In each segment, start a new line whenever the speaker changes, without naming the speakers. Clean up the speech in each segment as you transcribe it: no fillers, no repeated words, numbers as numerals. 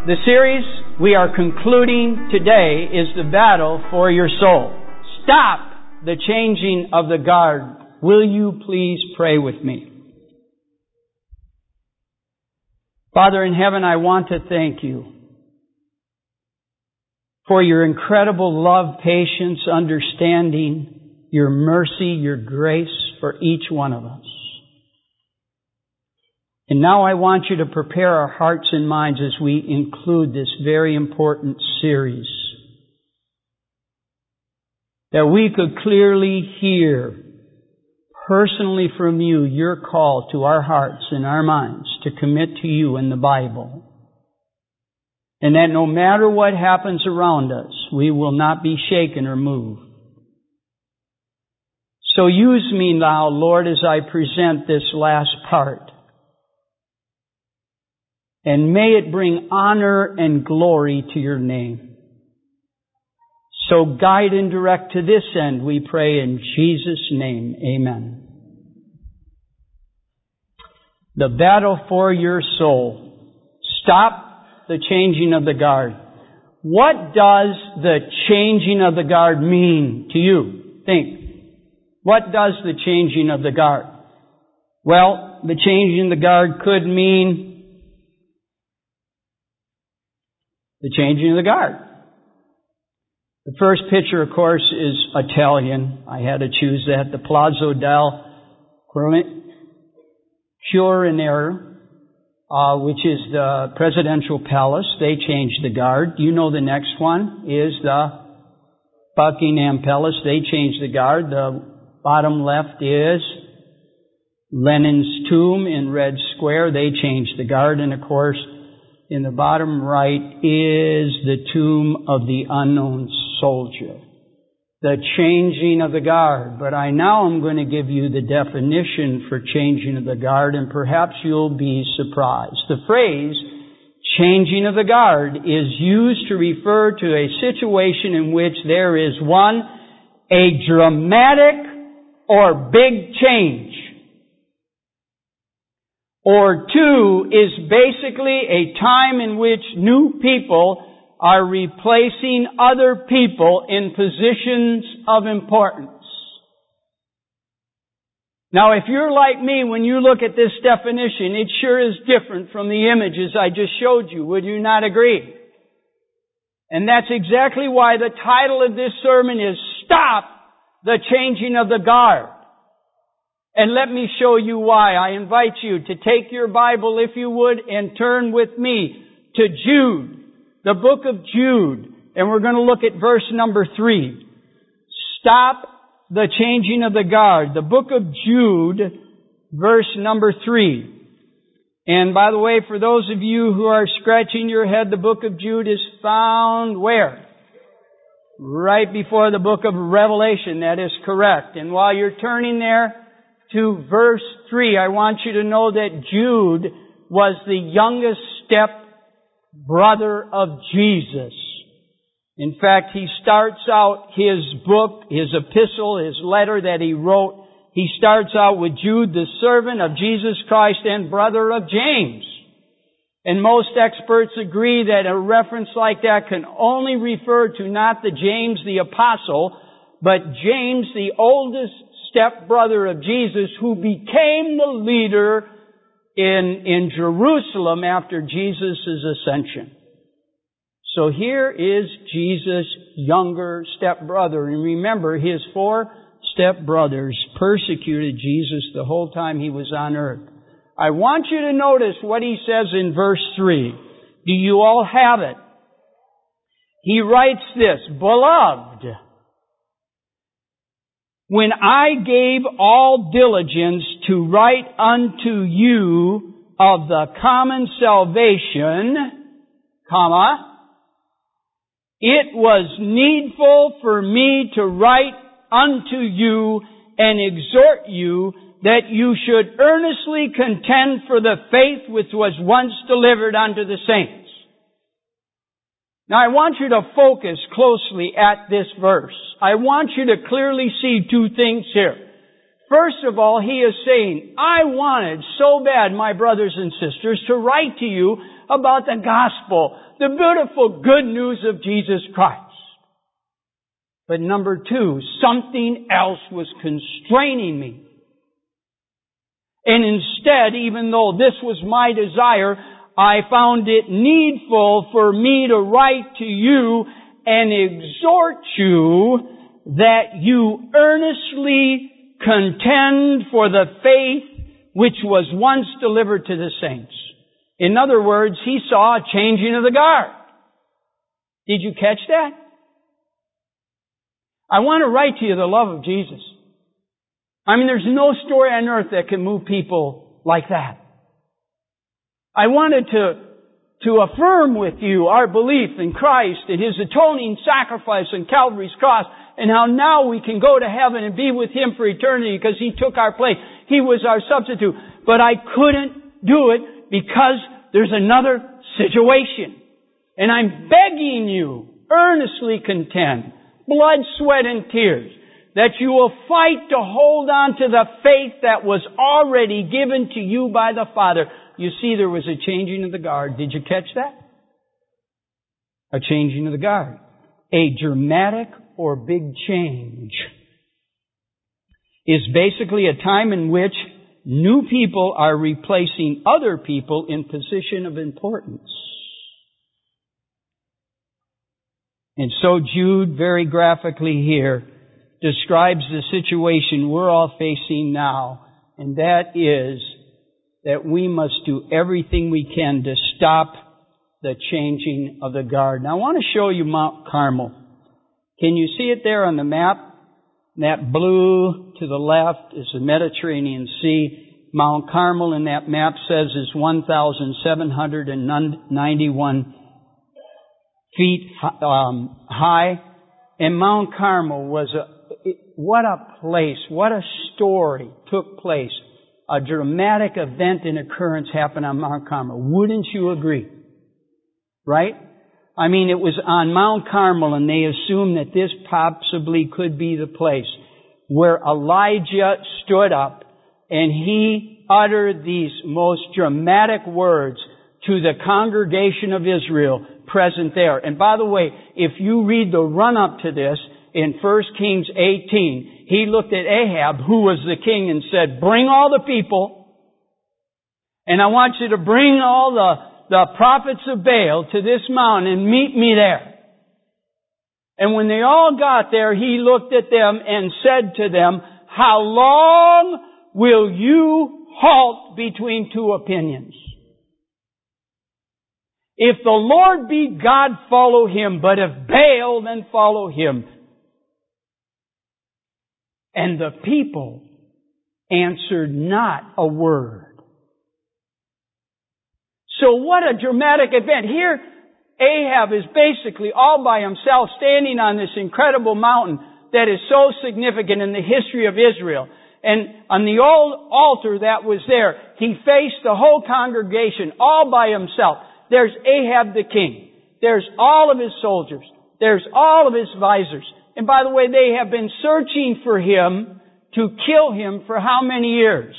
The series we are concluding today is The Battle for Your Soul. Stop the changing of the guard. Will you please pray with me? Father in heaven, I want to thank you for your incredible love, patience, understanding, your mercy, your grace for each one of us. And now I want you to prepare our hearts and minds as we include this very important series, that we could clearly hear personally from you your call to our hearts and our minds to commit to you in the Bible. And that no matter what happens around us, we will not be shaken or moved. So use me now, Lord, as I present this last part. And may it bring honor and glory to your name. So guide and direct to this end, we pray in Jesus' name. Amen. The battle for your soul. Stop the changing of the guard. What does the changing of the guard mean to you? Think. What does the changing of the guard? Well, the changing of the guard could mean the changing of the guard. The first picture, of course, is Italian. I had to choose that. The Palazzo del Quirinale, which is the presidential palace. They changed the guard. You know the next one is the Buckingham Palace. They changed the guard. The bottom left is Lenin's tomb in Red Square. They changed the guard. And of course, in the bottom right is the tomb of the unknown soldier. The changing of the guard. But now I'm going to give you the definition for changing of the guard, and perhaps you'll be surprised. The phrase, changing of the guard, is used to refer to a situation in which there is one, a dramatic or big change. Or two, is basically a time in which new people are replacing other people in positions of importance. Now, if you're like me, when you look at this definition, it sure is different from the images I just showed you. Would you not agree? And that's exactly why the title of this sermon is Stop the Changing of the Guard. And let me show you why. I invite you to take your Bible, if you would, and turn with me to Jude, the book of Jude. And we're going to look at verse number 3. Stop the changing of the guard. The book of Jude, verse number 3. And by the way, for those of you who are scratching your head, the book of Jude is found where? Right before the book of Revelation. That is correct. And while you're turning there to verse 3, I want you to know that Jude was the youngest step brother of Jesus. In fact, he starts out his book, his epistle, his letter that he wrote. He starts out with Jude, the servant of Jesus Christ and brother of James. And most experts agree that a reference like that can only refer to not the James the apostle, but James, the oldest stepbrother of Jesus, who became the leader in Jerusalem after Jesus' ascension. So here is Jesus' younger stepbrother. And remember, his 4 stepbrothers persecuted Jesus the whole time he was on earth. I want you to notice what he says in verse 3. Do you all have it? He writes this, Beloved, when I gave all diligence to write unto you of the common salvation, it was needful for me to write unto you and exhort you that you should earnestly contend for the faith which was once delivered unto the saints. Now I want you to focus closely at this verse. I want you to clearly see 2 things here. First of all, he is saying, I wanted so bad, my brothers and sisters, to write to you about the gospel, the beautiful good news of Jesus Christ. But number two, something else was constraining me. And instead, even though this was my desire, I found it needful for me to write to you and exhort you that you earnestly contend for the faith which was once delivered to the saints. In other words, he saw a changing of the guard. Did you catch that? I want to write to you the love of Jesus. I mean, there's no story on earth that can move people like that. I wanted to affirm with you our belief in Christ and His atoning sacrifice on Calvary's cross, and how now we can go to heaven and be with Him for eternity because He took our place. He was our substitute. But I couldn't do it because there's another situation. And I'm begging you, earnestly contend, blood, sweat, and tears, that you will fight to hold on to the faith that was already given to you by the Father. You see, there was a changing of the guard. Did you catch that? A changing of the guard. A dramatic or big change is basically a time in which new people are replacing other people in position of importance. And so Jude, very graphically here, describes the situation we're all facing now, and that is that we must do everything we can to stop the changing of the guard. Now I want to show you Mount Carmel. Can you see it there on the map? That blue to the left is the Mediterranean Sea. Mount Carmel in that map says is 1,791 feet high. And Mount Carmel was what a place, what a story took place. A dramatic event and occurrence happened on Mount Carmel. Wouldn't you agree? Right? I mean, it was on Mount Carmel, and they assumed that this possibly could be the place where Elijah stood up and he uttered these most dramatic words to the congregation of Israel present there. And by the way, if you read the run-up to this in 1 Kings 18, he looked at Ahab, who was the king, and said, bring all the people, and I want you to bring all the prophets of Baal to this mountain and meet me there. And when they all got there, he looked at them and said to them, how long will you halt between two opinions? If the Lord be God, follow Him, but if Baal, then follow him. And the people answered not a word. So what a dramatic event. Here, Ahab is basically all by himself standing on this incredible mountain that is so significant in the history of Israel. And on the old altar that was there, he faced the whole congregation all by himself. There's Ahab the king. There's all of his soldiers. There's all of his advisors. And by the way, they have been searching for him to kill him for how many years?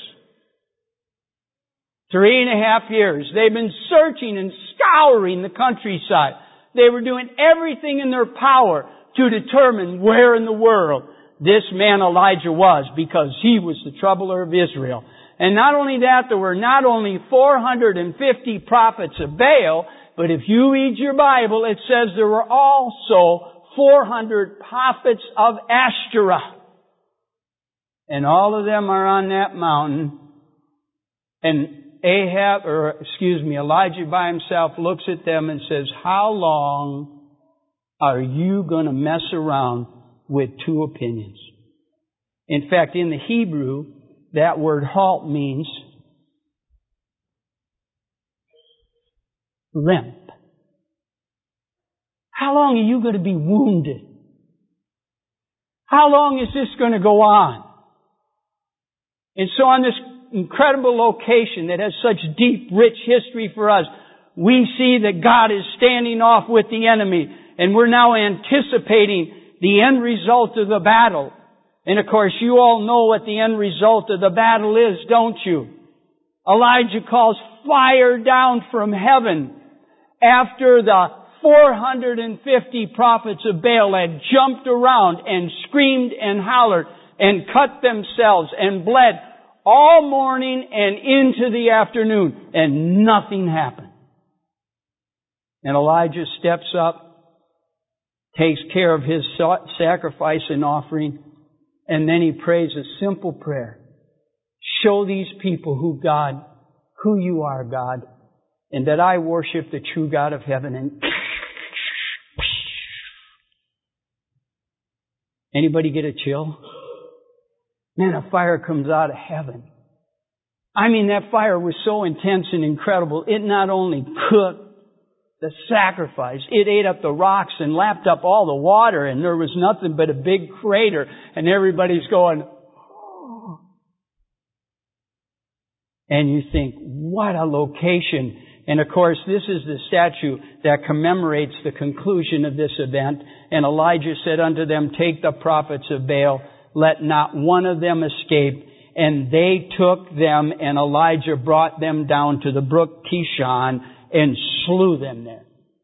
3.5 years. They've been searching and scouring the countryside. They were doing everything in their power to determine where in the world this man Elijah was, because he was the troubler of Israel. And not only that, there were not only 450 prophets of Baal, but if you read your Bible, it says there were also 400 prophets of Ashtoreth. And all of them are on that mountain. And Elijah by himself looks at them and says, how long are you going to mess around with two opinions? In fact, in the Hebrew, that word halt means limp. How long are you going to be wounded? How long is this going to go on? And so on this incredible location that has such deep, rich history for us, we see that God is standing off with the enemy, and we're now anticipating the end result of the battle. And of course, you all know what the end result of the battle is, don't you? Elijah calls fire down from heaven after the 450 prophets of Baal had jumped around and screamed and hollered and cut themselves and bled all morning and into the afternoon, and nothing happened. And Elijah steps up, takes care of his sacrifice and offering, and then he prays a simple prayer. Show these people who you are, God, and that I worship the true God of heaven. And anybody get a chill? Man, a fire comes out of heaven. I mean, that fire was so intense and incredible. It not only cooked the sacrifice, it ate up the rocks and lapped up all the water, and there was nothing but a big crater, and everybody's going, oh. And you think, what a location. And of course, this is the statue that commemorates the conclusion of this event. And Elijah said unto them, take the prophets of Baal, let not one of them escape. And they took them, and Elijah brought them down to the brook Kishon and slew them there.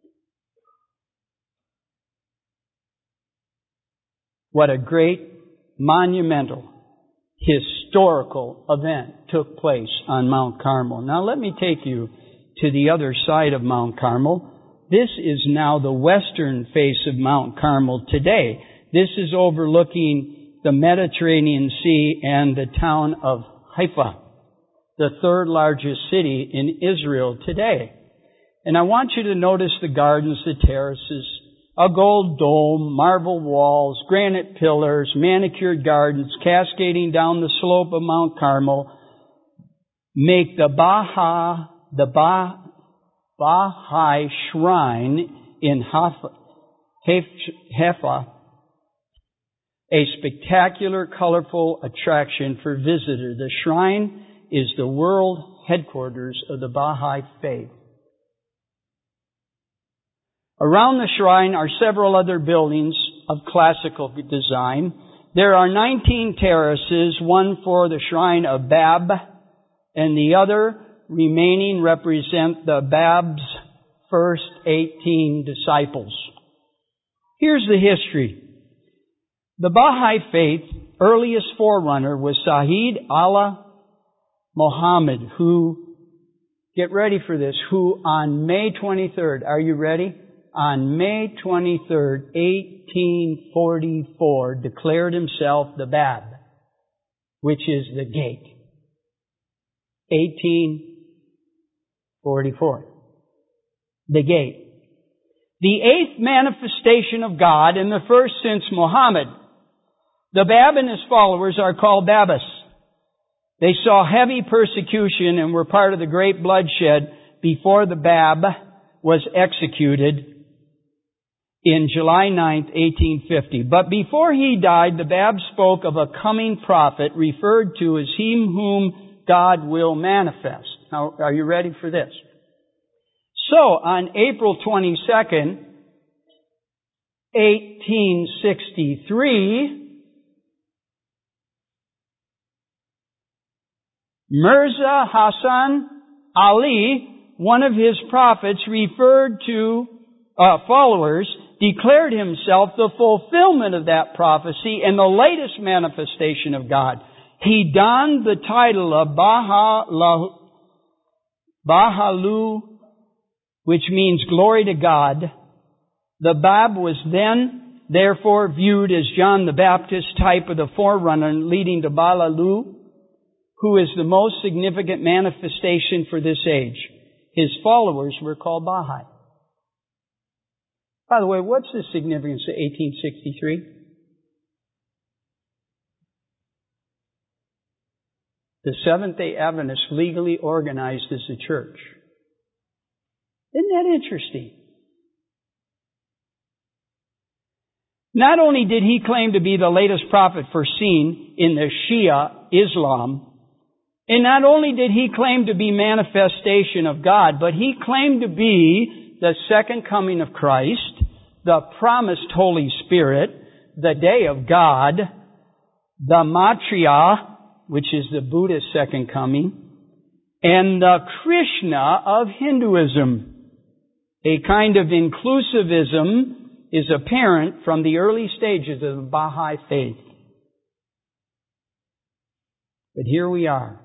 What a great, monumental, historical event took place on Mount Carmel. Now let me take you to the other side of Mount Carmel. This is now the western face of Mount Carmel today. This is overlooking the Mediterranean Sea and the town of Haifa, the third largest city in Israel today. And I want you to notice the gardens, the terraces, a gold dome, marble walls, granite pillars, manicured gardens cascading down the slope of Mount Carmel make the Baha'i shrine in Haifa a spectacular, colorful attraction for visitors. The shrine is the world headquarters of the Baha'i faith. Around the shrine are several other buildings of classical design. There are 19 terraces, one for the shrine of Bab, and the other remaining represent the Bab's first 18 disciples. Here's the history. The Baha'i faith earliest forerunner was Sayyid Allah Muhammad, who, get ready for this, who on May 23rd, are you ready? On May 23rd, 1844, declared himself the Bab, which is the gate. 1844. The gate. The eighth manifestation of God and the first since Muhammad. The Bab and his followers are called Babis. They saw heavy persecution and were part of the great bloodshed before the Bab was executed in July 9th, 1850. But before he died, the Bab spoke of a coming prophet referred to as him whom God will manifest. Now, are you ready for this? So, on April 22nd, 1863, Mirza Hassan Ali, one of his prophets referred to followers, declared himself the fulfillment of that prophecy and the latest manifestation of God. He donned the title of Bahalu, which means glory to God. The Bab was then, therefore, viewed as John the Baptist, type of the forerunner leading to Balalu, who is the most significant manifestation for this age. His followers were called Baha'i. By the way, what's the significance of 1863? The Seventh-day Adventists legally organized as a church. Isn't that interesting? Not only did he claim to be the latest prophet foreseen in the Shia Islam, and not only did he claim to be manifestation of God, but he claimed to be the second coming of Christ, the promised Holy Spirit, the day of God, the Maitreya, which is the Buddha's second coming, and the Krishna of Hinduism. A kind of inclusivism is apparent from the early stages of the Baha'i faith. But here we are.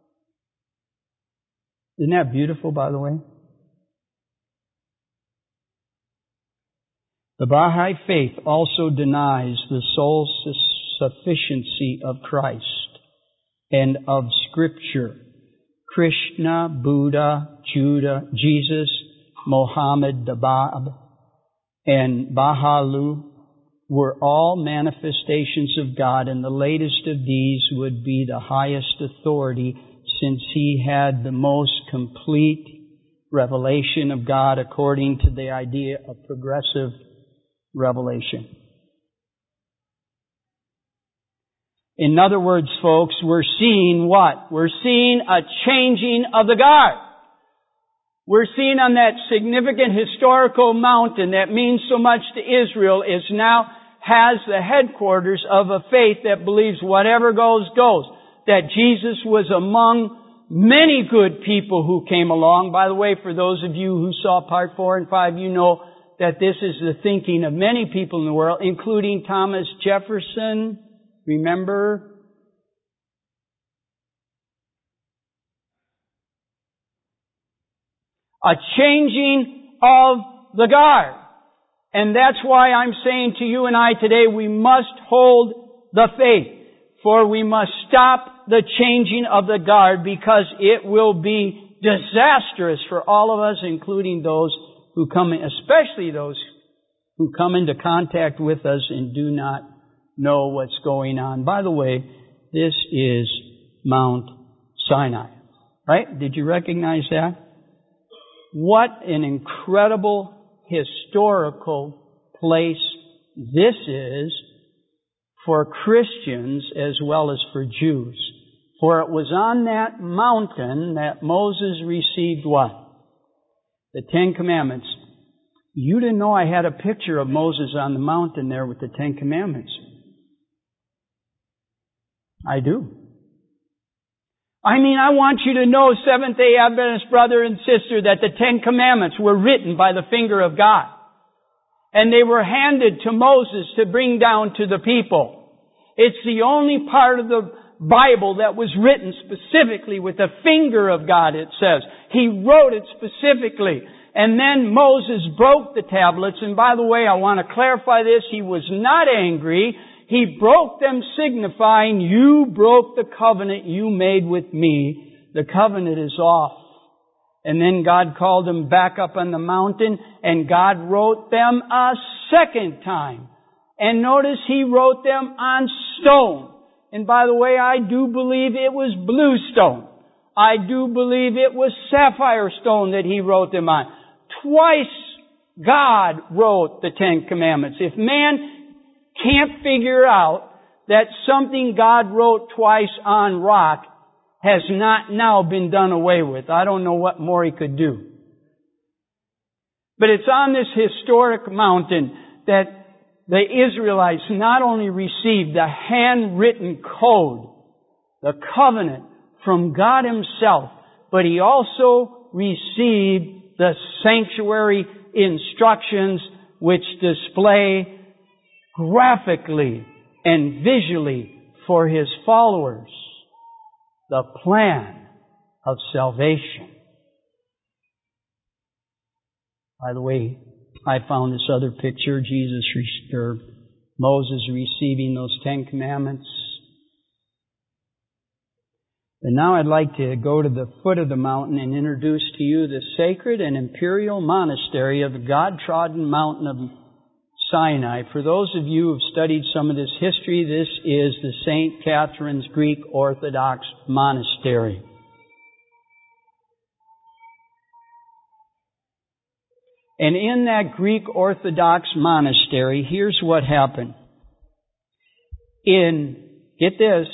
Isn't that beautiful, by the way? The Baha'i faith also denies the sole sufficiency of Christ and of Scripture. Krishna, Buddha, Judah, Jesus, Mohammed, the Bab, and Baha'u'llah were all manifestations of God, and the latest of these would be the highest authority, since he had the most complete revelation of God according to the idea of progressive revelation. In other words, folks, we're seeing what? We're seeing a changing of the guard. We're seeing on that significant historical mountain that means so much to Israel is now has the headquarters of a faith that believes whatever goes, goes. That Jesus was among many good people who came along. By the way, for those of you who saw part 4 and 5, you know that this is the thinking of many people in the world, including Thomas Jefferson. Remember? A changing of the guard. And that's why I'm saying to you and I today, we must hold the faith. For we must stop the changing of the guard, because it will be disastrous for all of us, including those who come in, especially those who come into contact with us and do not know what's going on. By the way, this is Mount Sinai, right? Did you recognize that? What an incredible historical place this is for Christians as well as for Jews. For it was on that mountain that Moses received what? The Ten Commandments. You didn't know I had a picture of Moses on the mountain there with the Ten Commandments. I do. I mean, I want you to know, Seventh-day Adventist brother and sister, that the Ten Commandments were written by the finger of God. And they were handed to Moses to bring down to the people. It's the only part of the Bible that was written specifically with the finger of God, it says. He wrote it specifically. And then Moses broke the tablets. And by the way, I want to clarify this. He was not angry. He broke them, signifying, you broke the covenant you made with me. The covenant is off. And then God called them back up on the mountain, and God wrote them a second time. And notice He wrote them on stone. And by the way, I do believe it was blue stone. I do believe it was sapphire stone that He wrote them on. Twice God wrote the Ten Commandments. If man can't figure out that something God wrote twice on rock has not now been done away with, I don't know what more He could do. But it's on this historic mountain that the Israelites not only received the handwritten code, the covenant from God Himself, but He also received the sanctuary instructions which display graphically and visually for His followers the plan of salvation. By the way, I found this other picture, Moses receiving those Ten Commandments. And now I'd like to go to the foot of the mountain and introduce to you the sacred and imperial monastery of the God-trodden mountain of Sinai. For those of you who have studied some of this history, this is the St. Catherine's Greek Orthodox Monastery. And in that Greek Orthodox monastery, here's what happened. In, get this,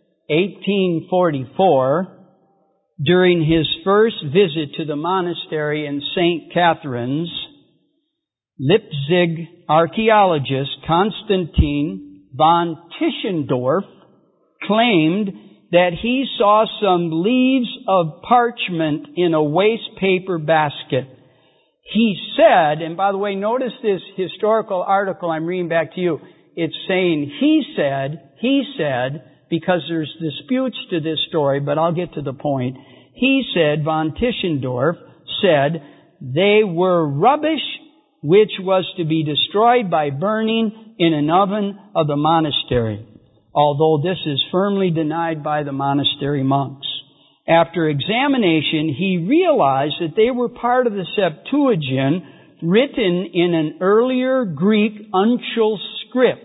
1844, during his first visit to the monastery in St. Catherine's, Leipzig archaeologist Konstantin von Tischendorf claimed that he saw some leaves of parchment in a waste paper basket. He said, and by the way, notice this historical article I'm reading back to you. It's saying he said, because there's disputes to this story, but I'll get to the point. He said, von Tischendorf said, they were rubbish which was to be destroyed by burning in an oven of the monastery, although this is firmly denied by the monastery monks. After examination, he realized that they were part of the Septuagint written in an earlier Greek uncial script.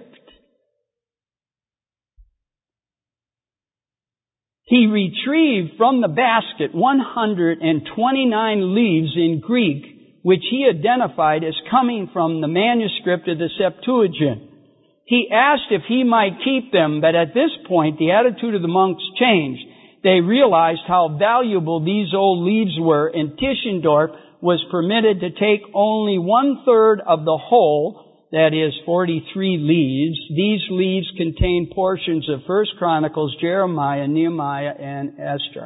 He retrieved from the basket 129 leaves in Greek, which he identified as coming from the manuscript of the Septuagint. He asked if he might keep them, but at this point the attitude of the monks changed. They realized how valuable these old leaves were, and Tischendorf was permitted to take only 1/3 of the whole, that is 43 leaves. These leaves contain portions of 1 Chronicles, Jeremiah, Nehemiah, and Esther.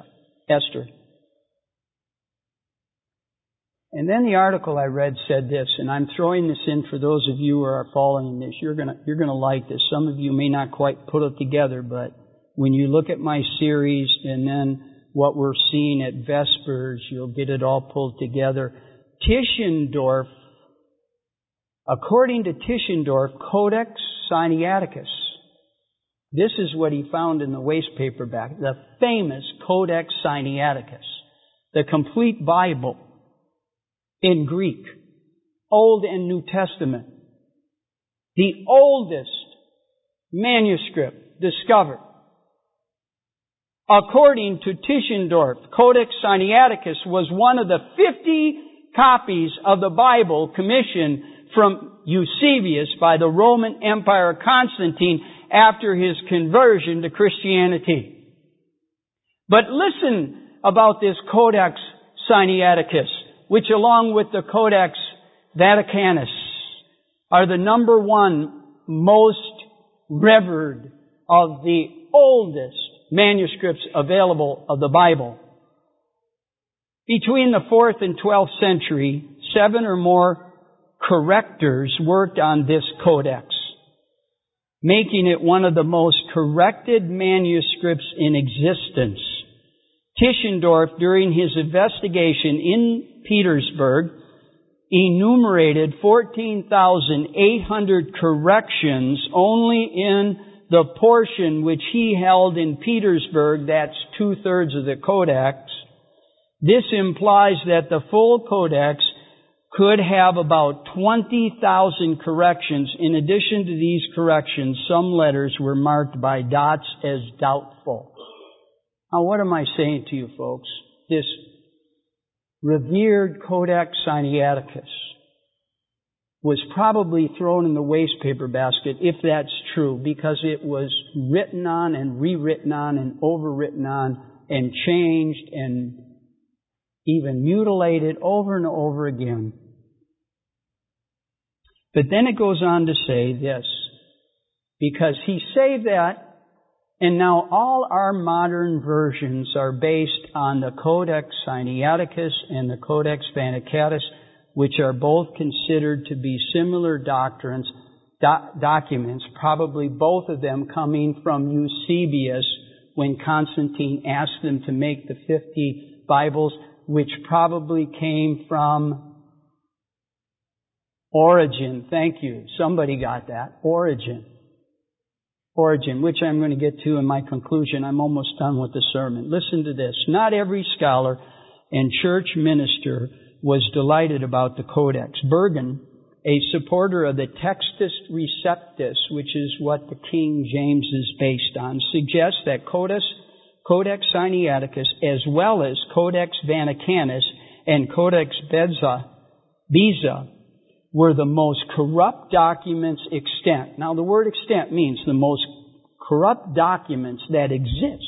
And then the article I read said this, and I'm throwing this in for those of you who are following this. You're gonna like this. Some of you may not quite put it together, but when you look at my series and then what we're seeing at Vespers, you'll get it all pulled together. Tischendorf, according to Tischendorf, Codex Sinaiticus. This is what he found in the waste paperback, the famous Codex Sinaiticus, the complete Bible in Greek, Old and New Testament, the oldest manuscript discovered. According to Tischendorf, Codex Sinaiticus was one of the 50 copies of the Bible commissioned from Eusebius by the Roman Emperor Constantine after his conversion to Christianity. But listen about this Codex Sinaiticus, which along with the Codex Vaticanus are the number one most revered of the oldest manuscripts available of the Bible. Between the 4th and 12th century, 7 or more correctors worked on this codex, making it one of the most corrected manuscripts in existence. Tischendorf, during his investigation in Petersburg, enumerated 14,800 corrections only in the portion which he held in Petersburg. That's 2/3 of the codex. This implies that the full codex could have about 20,000 corrections. In addition to these corrections, some letters were marked by dots as doubtful. Now, what am I saying to you folks? This revered Codex Sinaiticus was probably thrown in the waste paper basket, if that's true, because it was written on and rewritten on and overwritten on and changed and even mutilated over and over again. But then it goes on to say this, because he saved that, and now all our modern versions are based on the Codex Sinaiticus and the Codex Vaticanus, which are both considered to be similar documents, probably both of them coming from Eusebius when Constantine asked them to make the 50 Bibles, which probably came from Origen. Thank you. Somebody got that. Origen, which I'm going to get to in my conclusion. I'm almost done with the sermon. Listen to this. Not every scholar and church minister was delighted about the Codex. Bergen, a supporter of the Textus Receptus, which is what the King James is based on, suggests that Codex Sinaiticus, as well as Codex Vaticanus and Codex Beza, were the most corrupt documents extant. Now, the word extant means the most corrupt documents that exist.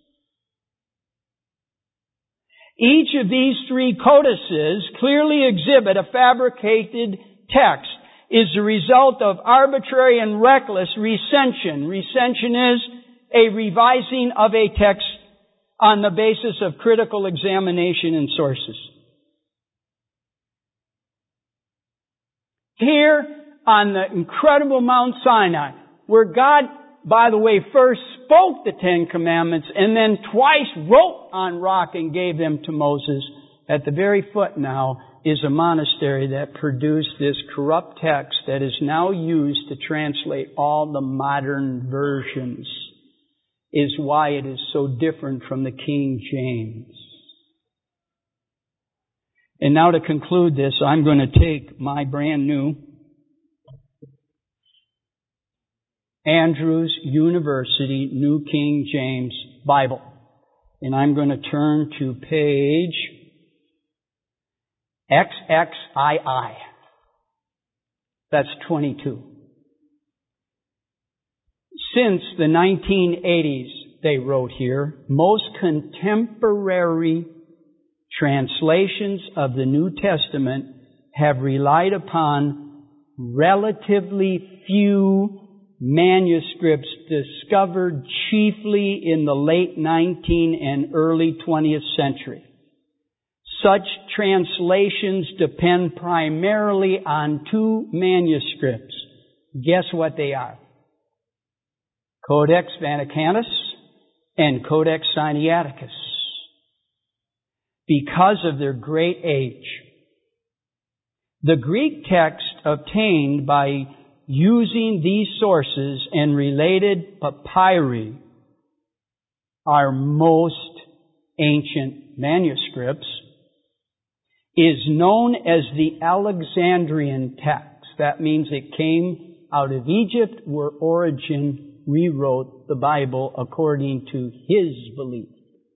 Each of these 3 codices clearly exhibit a fabricated text, is the result of arbitrary and reckless recension. Recension is a revising of a text on the basis of critical examination and sources. here on the incredible Mount Sinai, where God, by the way, first spoke the Ten Commandments and then twice wrote on rock and gave them to Moses, at the very foot now is a monastery that produced this corrupt text that is now used to translate all the modern versions, is why it is so different from the King James. And now to conclude this, I'm going to take my brand new Andrews University New King James Bible. And I'm going to turn to page XXII. That's 22. Since the 1980s, they wrote here, most contemporary translations of the New Testament have relied upon relatively few manuscripts discovered chiefly in the late 19th and early 20th century. Such translations depend primarily on two manuscripts. Guess what they are? Codex Vaticanus and Codex Sinaiticus. Because of their great age. The Greek text obtained by using these sources and related papyri, our most ancient manuscripts, is known as the Alexandrian text. That means it came out of Egypt, where Origen rewrote the Bible according to his belief.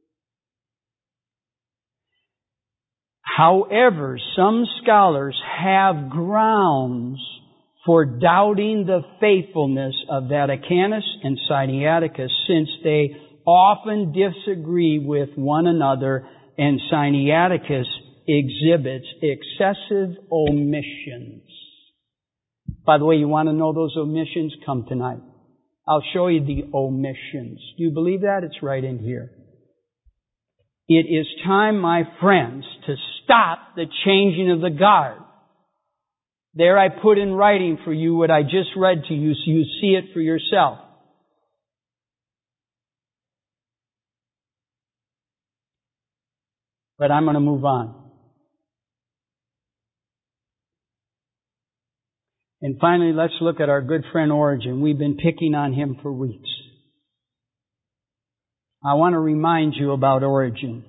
However, some scholars have grounds for doubting the faithfulness of Vaticanus and Sinaiticus, since they often disagree with one another, and Sinaiticus exhibits excessive omissions. By the way, you want to know those omissions? Come tonight. I'll show you the omissions. Do you believe that? It's right in here. It is time, my friends, to stop the changing of the guard. There I put in writing for you what I just read to you, so you see it for yourself. But I'm going to move on. And finally, let's look at our good friend Origen. We've been picking on him for weeks. I want to remind you about Origen.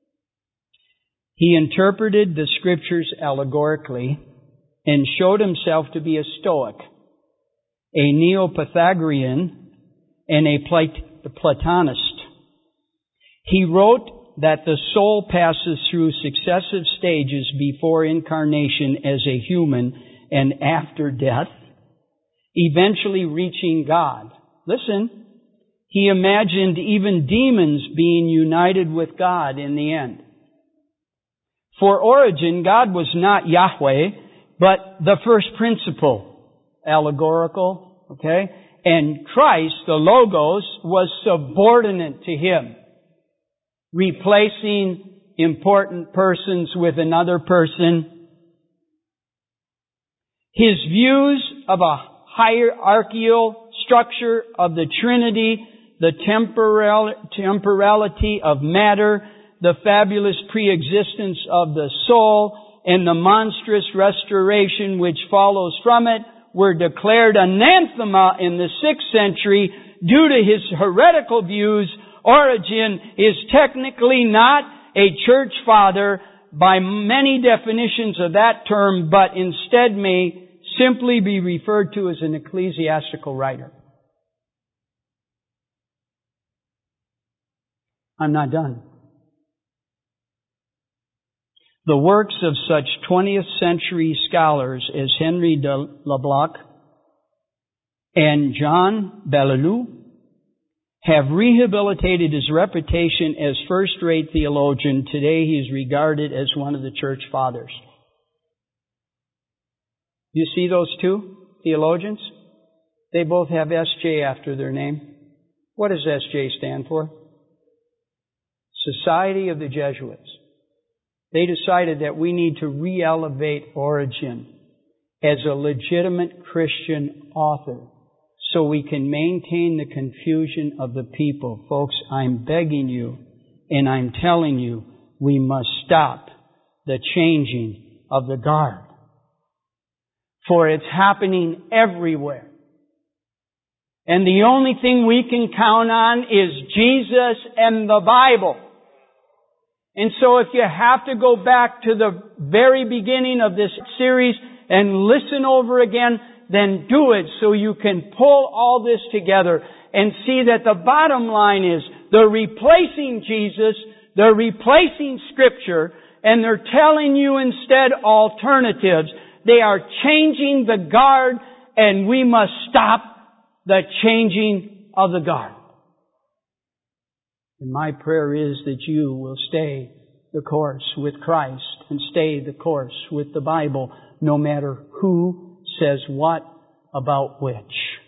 He interpreted the Scriptures allegorically and showed himself to be a Stoic, a Neo-Pythagorean, and a Platonist. He wrote that the soul passes through successive stages before incarnation as a human and after death, eventually reaching God. Listen, he imagined even demons being united with God in the end. For Origen, God was not Yahweh, but the first principle, allegorical, okay? And Christ, the Logos, was subordinate to him, replacing important persons with another person. His views of a hierarchical structure of the Trinity, the temporality of matter, the fabulous preexistence of the soul, and the monstrous restoration which follows from it, were declared anathema in the 6th century due to his heretical views. Origen is technically not a church father by many definitions of that term, but instead may simply be referred to as an ecclesiastical writer. I'm not done. The works of such 20th century scholars as Henry de Leblanc and John Ballou have rehabilitated his reputation as first-rate theologian. Today he is regarded as one of the church fathers. You see those two theologians? They both have S.J. after their name. What does S.J. stand for? Society of the Jesuits. They decided that we need to re-elevate Origen as a legitimate Christian author so we can maintain the confusion of the people. Folks, I'm begging you and I'm telling you, we must stop the changing of the guard. For it's happening everywhere. And the only thing we can count on is Jesus and the Bible. And so if you have to go back to the very beginning of this series and listen over again, then do it so you can pull all this together and see that the bottom line is they're replacing Jesus, they're replacing Scripture, and they're telling you instead alternatives. They are changing the guard, and we must stop the changing of the guard. And my prayer is that you will stay the course with Christ and stay the course with the Bible, no matter who says what about which.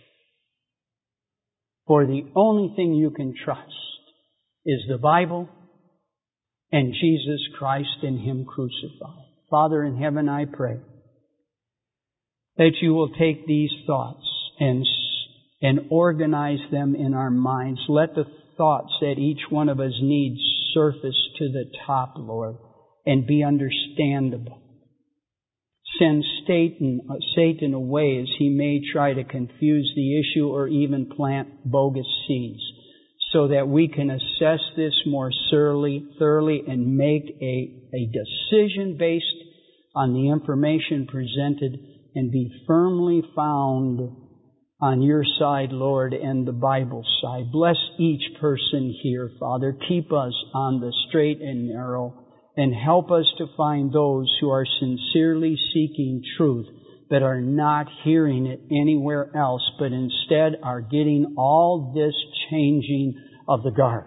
For the only thing you can trust is the Bible and Jesus Christ and Him crucified. Father in heaven, I pray that you will take these thoughts and organize them in our minds. Let the thoughts that each one of us needs surface to the top, Lord, and be understandable. Send Satan away as he may try to confuse the issue or even plant bogus seeds, so that we can assess this more thoroughly and make a decision based on the information presented and be firmly found on your side, Lord, and the Bible side. Bless each person here, Father. Keep us on the straight and narrow, and help us to find those who are sincerely seeking truth, but are not hearing it anywhere else, but instead are getting all this changing of the guard.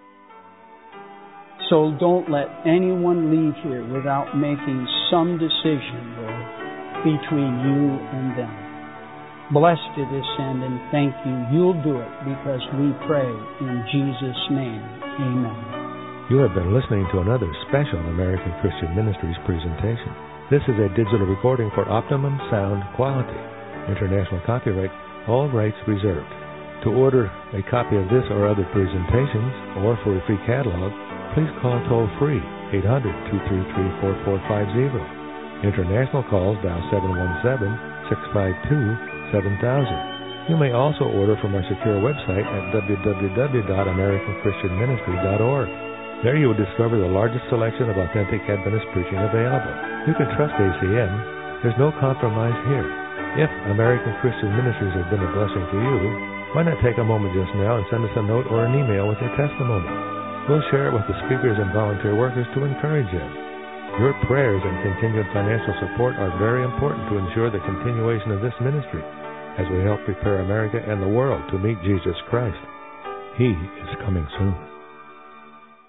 So don't let anyone leave here without making some decision, Lord, between you and them. Bless to this end, and thank you. You'll do it because we pray in Jesus' name. Amen.
You have been listening to another special American Christian Ministries presentation. This is a digital recording for optimum sound quality. International copyright, all rights reserved. To order a copy of this or other presentations, or for a free catalog, please call toll-free 800-233-4450. International calls dial 717-652-7000. You may also order from our secure website at www.americanchristianministry.org. There you will discover the largest selection of authentic Adventist preaching available. You can trust ACM. There's no compromise here. If American Christian Ministries has been a blessing to you, why not take a moment just now and send us a note or an email with your testimony? We'll share it with the speakers and volunteer workers to encourage them. Your prayers and continued financial support are very important to ensure the continuation of this ministry as we help prepare America and the world to meet Jesus Christ. He is coming soon.